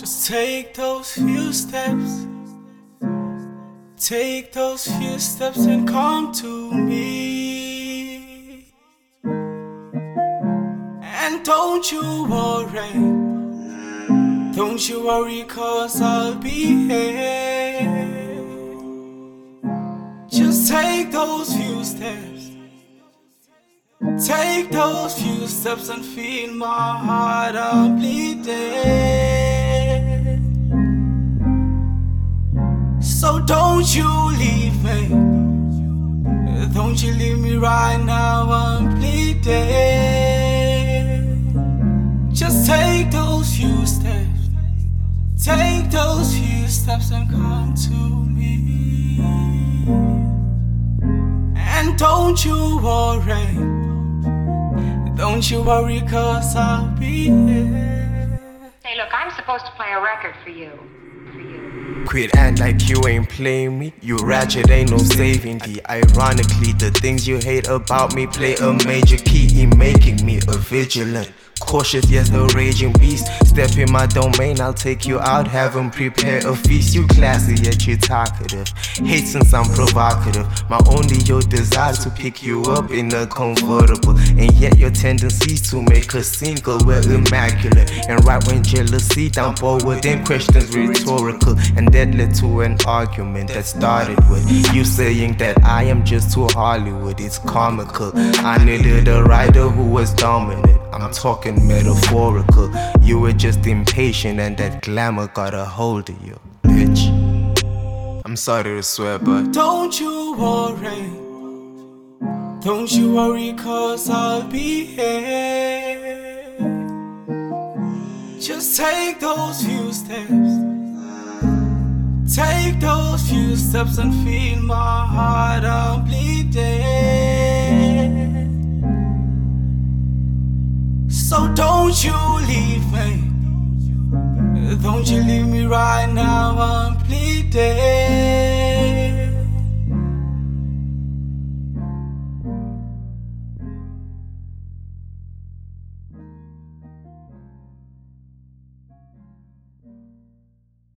Just take those few steps. Take those few steps and come to me. And don't you worry, 'cause I'll be here. Just take those few steps. Take those few steps and feel my heart I'm bleeding. So don't you leave me. Don't you leave me right now, I'm bleeding. Just take those few steps. Take those few steps and come to me. And don't you worry, 'cause I'll be here. Hey, look, I'm supposed to play a record for you. Quit act like you ain't playing me. You ratchet, ain't no saving thee. Ironically, the things you hate about me play a major key in making me a vigilant, cautious, yes, a raging beast. Step in my domain, I'll take you out, have them prepare a feast. You classy, yet you talkative. Hate since I'm provocative. My only your desire to pick you up in a convertible. And yet your tendencies to make a single were immaculate. And right when jealousy down forward, then questions rhetorical. And that led to an argument that started with you saying that I am just too Hollywood. It's comical. I needed a writer who was dominant. I'm talking metaphorical. You were just impatient and that glamour got a hold of you, bitch. I'm sorry to swear, but don't you worry, 'cause I'll be here. Just take those few steps. Take those few steps and feel my heart I'm bleeding. So don't you leave me. Don't you leave me right now, I'm bleeding.